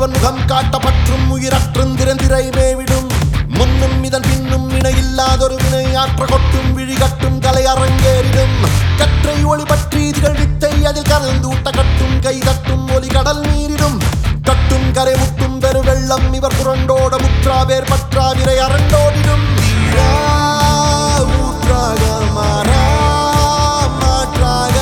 இவன் முகம் காட்டப்பற்றும் உயிரற்றும் திறந்திரை மேவிடும் முன்னும் இதன் பின்னும் இணையில்லாதொரு வினை ஆற்ற கொட்டும் விழிகட்டும் கலை அரங்கேறிடும் கற்றை ஒளி பற்றி திகழ்வித்தை அதில் கலந்தூட்ட கட்டும் கை தட்டும் ஒலி கடல் நீரிடும் கட்டும் கரை முட்டும் பெரு வெள்ளம் இவர் புரண்டோட முற்றாவேர் பற்றா விரை அரண்டோடிடும் ஊற்றாக மாறா மாற்றாக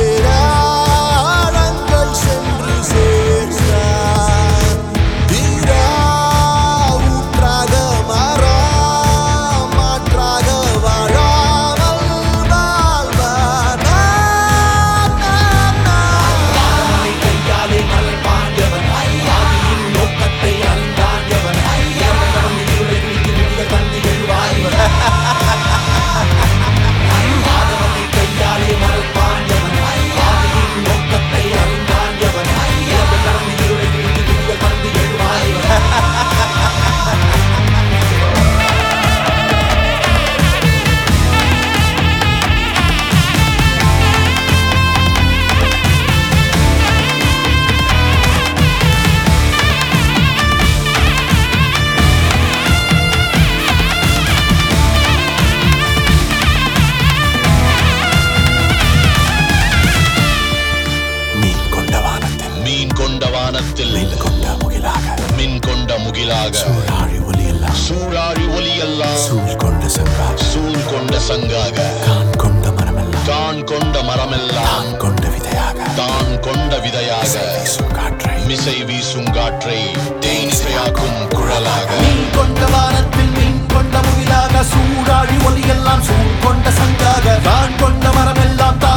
சேராங்கள் சென்று சேர்ந்தார் தீரா ஊற்றாக மாறா மாற்றாக வாழாமல் வாழ்வார் கையாலே மலை பாண்டவன் ஆதியின் நோக்கத்தை அறிந்தாண்டவன் கண்டு எழுவாய்வன் மின் கொண்ட முகிலாக சூழாழி ஒலியெல்லாம் சூழ் கொண்ட சங்காக கான் கொண்ட மரமெல்லாம் தான் கொண்ட விதையாக மிசை வீசும் காற்றை தேனிசையாக்கும் குழலாக மீன் கொண்ட வானத்தில் மீன் கொண்ட முகிலாக சூழாழி ஒலியெல்லாம் சூழ் கொண்ட சங்காக தான் கொண்ட மரமெல்லாம்